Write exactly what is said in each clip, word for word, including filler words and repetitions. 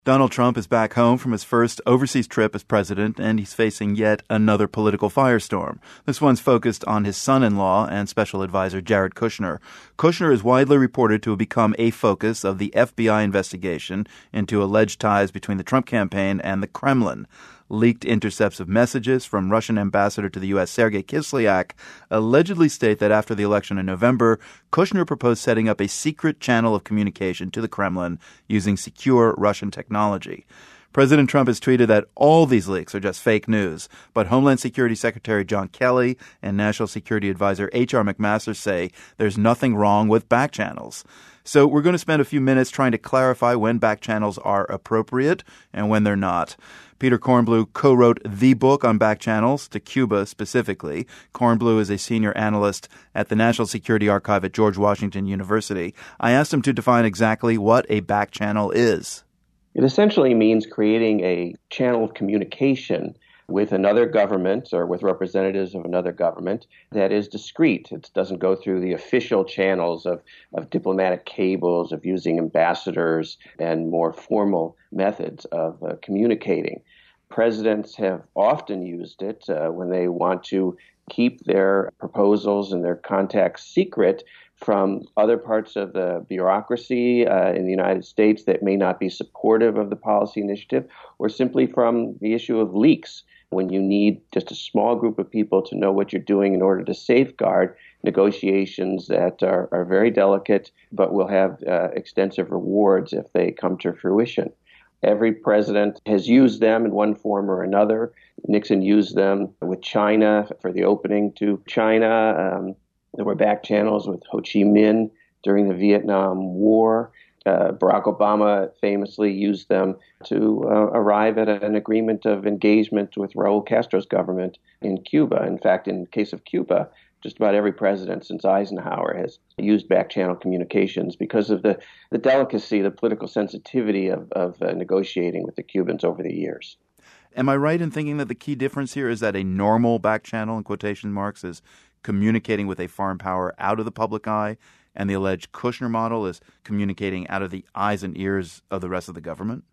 Donald Trump is back home from his first overseas trip as president, and he's facing yet another political firestorm. This one's focused on his son-in-law and special advisor Jared Kushner. Kushner is widely reported to have become a focus of the F B I investigation into alleged ties between the Trump campaign and the Kremlin. Leaked intercepts of messages from Russian ambassador to the U S Sergei Kislyak allegedly state that after the election in November, Kushner proposed setting up a secret channel of communication to the Kremlin using secure Russian technology. President Trump has tweeted that all these leaks are just fake news, but Homeland Security Secretary John Kelly and National Security Advisor H R McMaster say there's nothing wrong with back channels. So we're going to spend a few minutes trying to clarify when back channels are appropriate and when they're not. Peter Kornbluh co-wrote the book on back channels, to Cuba specifically. Kornbluh is a senior analyst at the National Security Archive at George Washington University. I asked him to define exactly what a back channel is. It essentially means creating a channel of communication with another government or with representatives of another government that is discreet. It doesn't go through the official channels of, of diplomatic cables, of using ambassadors and more formal methods of uh, communicating. Presidents have often used it uh, when they want to keep their proposals and their contacts secret from other parts of the bureaucracy uh, in the United States that may not be supportive of the policy initiative, or simply from the issue of leaks, when you need just a small group of people to know what you're doing in order to safeguard negotiations that are, are very delicate but will have uh, extensive rewards if they come to fruition. Every president has used them in one form or another. Nixon used them with China for the opening to China. Um, there were back channels with Ho Chi Minh during the Vietnam War. Uh, Barack Obama famously used them to uh, arrive at an agreement of engagement with Raul Castro's government in Cuba. In fact, in the case of Cuba, just about every president since Eisenhower has used back-channel communications because of the, the delicacy, the political sensitivity of, of uh, negotiating with the Cubans over the years. Am I right in thinking that the key difference here is that a normal back channel, in quotation marks, is communicating with a foreign power out of the public eye, and the alleged Kushner model is communicating out of the eyes and ears of the rest of the government?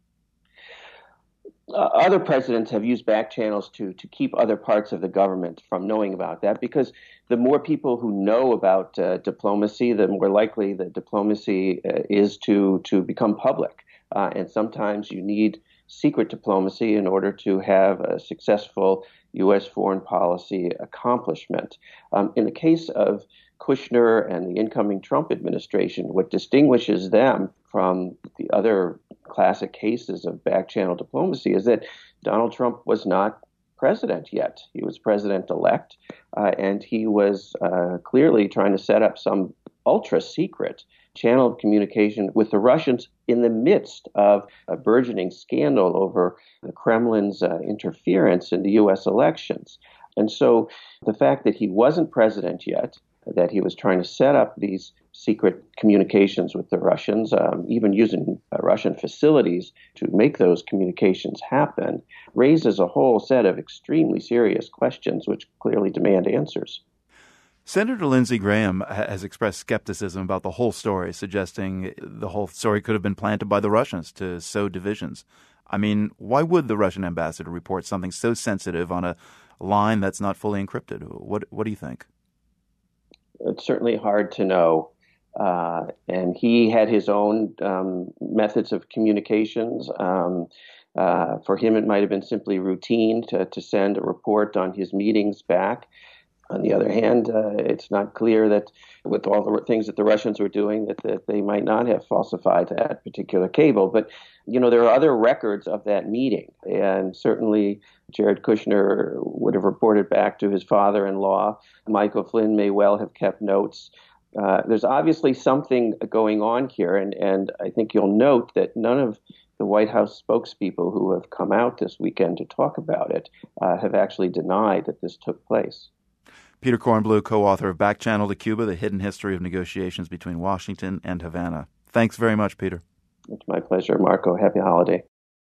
Uh, other presidents have used back channels to to keep other parts of the government from knowing about that, because the more people who know about uh, diplomacy, the more likely that diplomacy uh, is to to become public. Uh, and sometimes you need secret diplomacy in order to have a successful U S foreign policy accomplishment. Um, in the case of Kushner and the incoming Trump administration, what distinguishes them from the other classic cases of back-channel diplomacy is that Donald Trump was not president yet. He was president-elect, uh, and he was uh, clearly trying to set up some ultra-secret channel of communication with the Russians in the midst of a burgeoning scandal over the Kremlin's uh, interference in the U S elections. And so the fact that he wasn't president yet, that he was trying to set up these secret communications with the Russians, um, even using uh, Russian facilities to make those communications happen, raises a whole set of extremely serious questions which clearly demand answers. Senator Lindsey Graham has expressed skepticism about the whole story, suggesting the whole story could have been planted by the Russians to sow divisions. I mean, why would the Russian ambassador report something so sensitive on a line that's not fully encrypted? What, what do you think? It's certainly hard to know. Uh, and he had his own um, methods of communications. Um, uh, for him, it might have been simply routine to, to send a report on his meetings back. On the other hand, uh, it's not clear that with all the things that the Russians were doing, that, that they might not have falsified that particular cable. But, you know, there are other records of that meeting. And certainly Jared Kushner would have reported back to his father-in-law. Michael Flynn may well have kept notes. Uh, there's obviously something going on here. And, and I think you'll note that none of the White House spokespeople who have come out this weekend to talk about it uh, have actually denied that this took place. Peter Kornbluh, co-author of Back Channel to Cuba, The Hidden History of Negotiations Between Washington and Havana. Thanks very much, Peter. It's my pleasure, Marco. Happy holiday.